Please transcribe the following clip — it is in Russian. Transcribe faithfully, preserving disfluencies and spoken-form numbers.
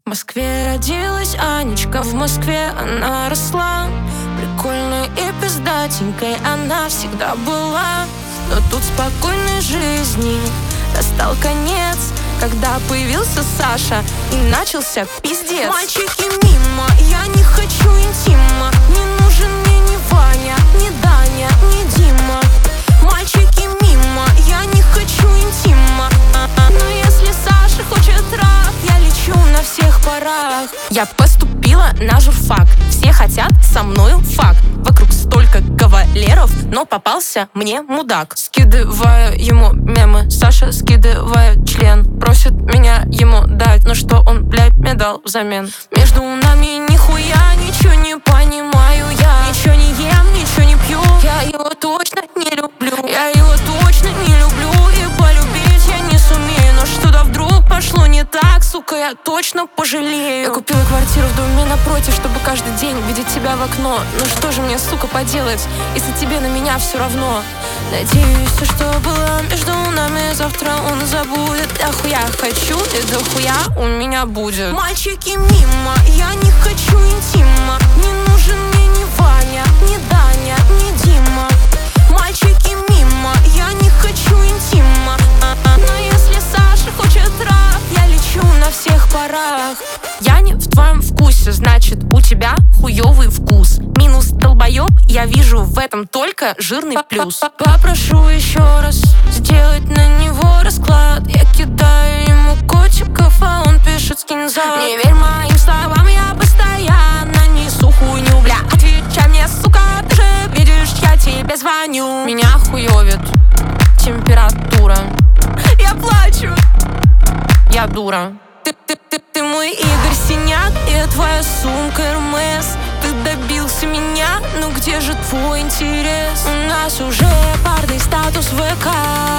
В Москве родилась Анечка, в Москве она росла. Прикольной и пиздатенькой она всегда была. Но тут спокойной жизни настал конец, когда появился Саша и начался пиздец. Мальчики мимо, я не хочу интима. Не нужен мне ни Ваня, ни Даня, ни Дима. Мальчики мимо, я не хочу интима. Но если Саша хочет трах, я лечу на всех парах. Я поступила на журфак, все хотят со мною фак. Вокруг столько кавалеров, но попался мне мудак. Скидываю ему мемы, Саша скидывает член. Просит меня ему дать, но что он, блядь, мне дал взамен? Между нами нихуя ничего не понимаю я. Ничего не ем, ничего не пью, я его точно не люблю. Я его точно не люблю, и полюбить я не сумею. Но что-то вдруг пошло не так, сука, я точно пожалею. Я купила квартиру в доме напротив, чтобы каждый день видеть тебя в окно. Ну что же мне, сука, поделать, если тебе на меня все равно? Надеюсь, все, что было между нами, завтра он забудет. Да хуя хочу, и да хуя у меня будет. Мальчики мимо, я не хочу интима. Не нужен мне ни Ваня, ни Даня, ни Дима. Мальчики мимо, я не хочу интима. Но если Саша хочет трах, я лечу на всех парах. Я не в твоем вкусе, значит у тебя хуёвый вкус. Минус долбоёб, я вижу в этом только жирный плюс. Попрошу еще раз сделать на него расклад. Я кидаю ему котиков, а он пишет скинь зад. Не верь моим словам, я постоянно несу хуйню, бля. Отвечай мне, сука, ты же видишь, я тебе звоню. Меня хуёвит температура. Я плачу, я дура. Ты, ты, ты, ты мой Игорь Синяк, я твоя сумка Эрмес. Ты добился меня, ну где же твой интерес? У нас уже парный статус в ВК.